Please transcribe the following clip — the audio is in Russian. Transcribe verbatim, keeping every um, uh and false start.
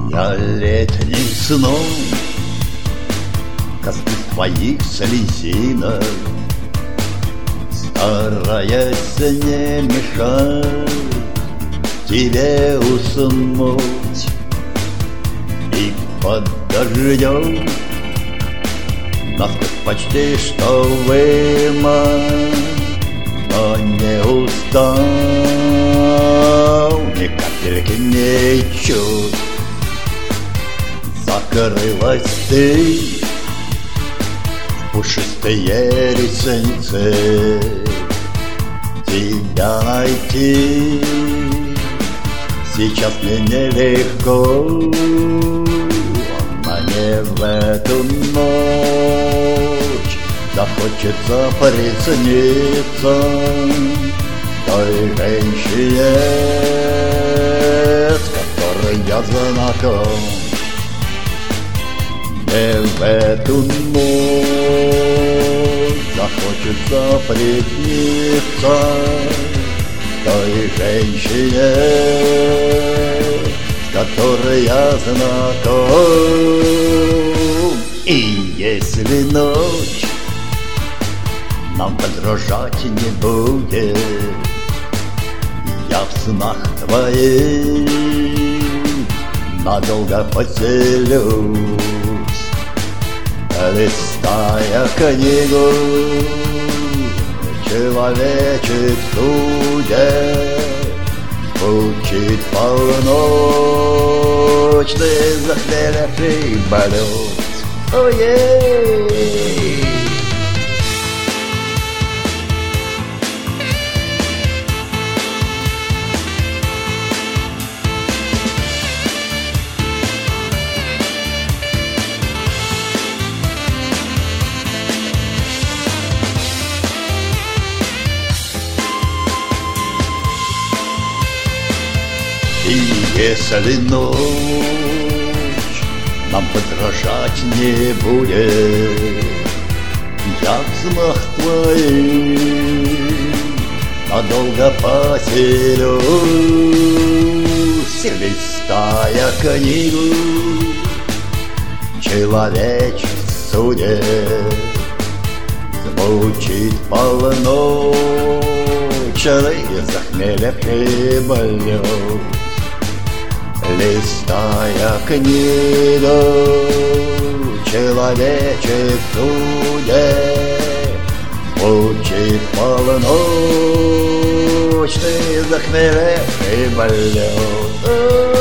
Я летним сном коснусь твоих слезинок, стараясь не мешать тебе уснуть. И под дождем насквозь почти что вымок, но не устал, ни капельки не чуть. Закрылась ты в пушистые ресницы, тебя найти сейчас мне нелегко, но не в эту ночь захочется присниться той женщине, с которой я знаком. Не в эту ночь захочется присниться той женщине, с которой я знаком. И если ночь нам подружать не будет, я в снах твоих надолго поселюсь, листая книгу человечек судеб. Звучит полночный захмелевший блюз. Ой-ей! И если ночь нам подражать не будет, я в снах твоих надолго поселюсь, листая книгу человечек судеб. Звучит полночный захмелевший блюз, листая книгу человечек судеб. Звучит полночный захмелевший блюз.